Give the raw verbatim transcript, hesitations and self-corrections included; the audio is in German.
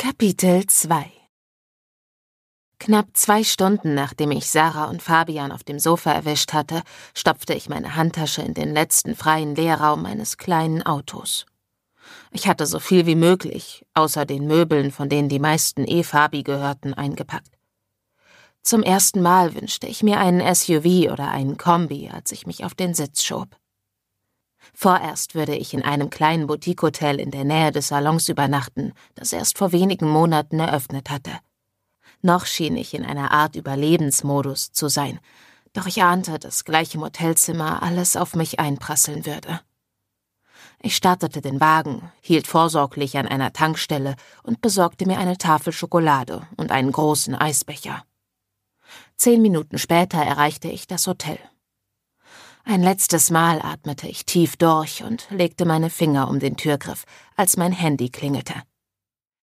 Kapitel zwei. Knapp zwei Stunden nachdem ich Sarah und Fabian auf dem Sofa erwischt hatte, stopfte ich meine Handtasche in den letzten freien Leerraum meines kleinen Autos. Ich hatte so viel wie möglich, außer den Möbeln, von denen die meisten eh Fabi gehörten, eingepackt. Zum ersten Mal wünschte ich mir einen S U V oder einen Kombi, als ich mich auf den Sitz schob. Vorerst würde ich in einem kleinen Boutique-Hotel in der Nähe des Salons übernachten, das erst vor wenigen Monaten eröffnet hatte. Noch schien ich in einer Art Überlebensmodus zu sein, doch ich ahnte, dass gleich im Hotelzimmer alles auf mich einprasseln würde. Ich startete den Wagen, hielt vorsorglich an einer Tankstelle und besorgte mir eine Tafel Schokolade und einen großen Eisbecher. Zehn Minuten später erreichte ich das Hotel. Ein letztes Mal atmete ich tief durch und legte meine Finger um den Türgriff, als mein Handy klingelte.